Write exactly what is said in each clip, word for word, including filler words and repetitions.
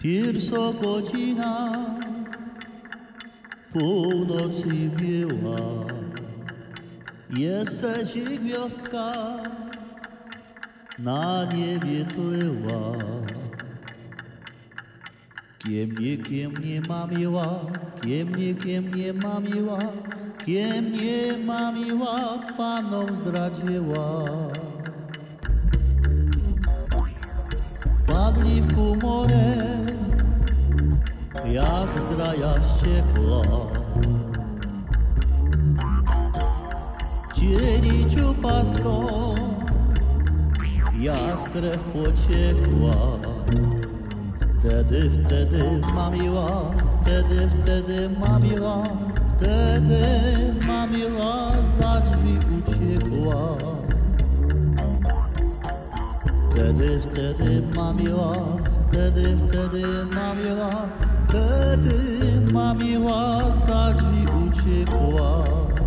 Pierwsza godzina północy biała, jeszcze ci gwiazdka na niebie tłyła. Kiem nie, kiem nie ma miła, kiem nie, kiem nie ma miła, kiem nie ma miła, panom zdradziła. Padli w komorę, jak zdraja ściekła. Cieni ciupaską, jaskrew pociekła. Wtedy, wtedy mamiła, wtedy, wtedy mamiła, wtedy mamiła za drzwi uciekła. Wtedy, wtedy mamiła, wtedy, wtedy mamiła, wtedy mamiła za drzwi uciekła.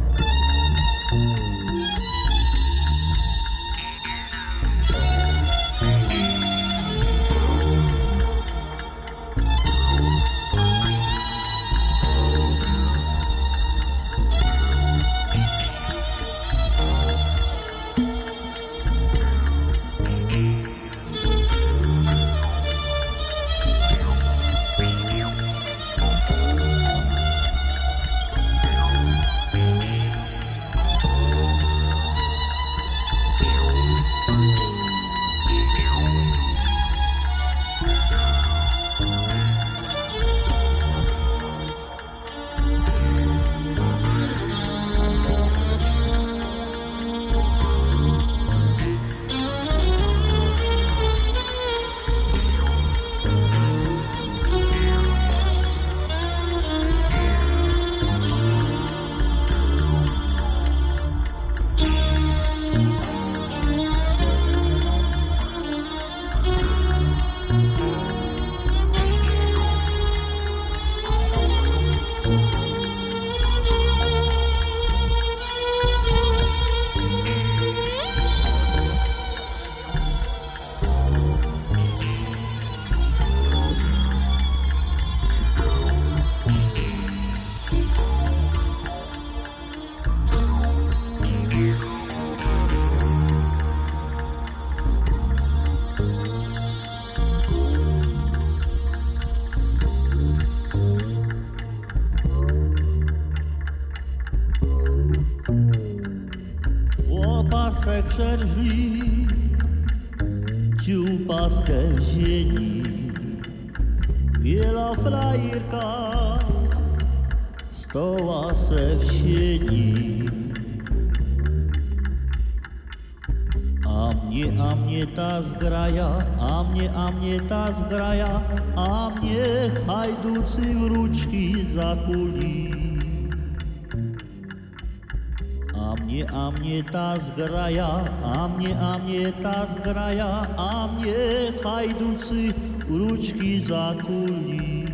Łopasek drzwi, ciupaskę w zieni, biela frajerka stoła se w sieni. A mnie, a mnie ta zgraja, a mnie, a mnie ta zgraja, a mnie hajducy wróczki zakuli. A mnie, a mnie ta zgraja, a mnie, a mnie ta zgraja, a mnie hajducy wróczki zakuli.